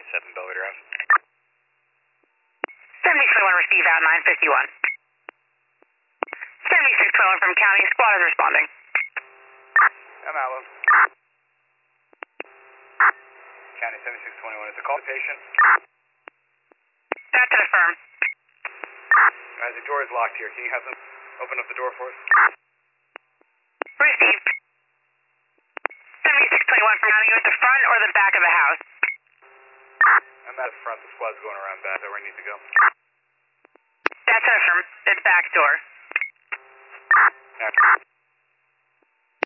97 Belvedere Ave. 7621 receive out 951. 7621 from county, squad is responding. I'm out. County 7621 is a call to patient. That's an affirm. Guys, the door is locked here. Can you have them open up the door for us? Received. 7621 from county, you at the front or the back of the house? I'm at the front. The squad's going around back. Is that where I need to go? That's an affirm. The back door. Yeah.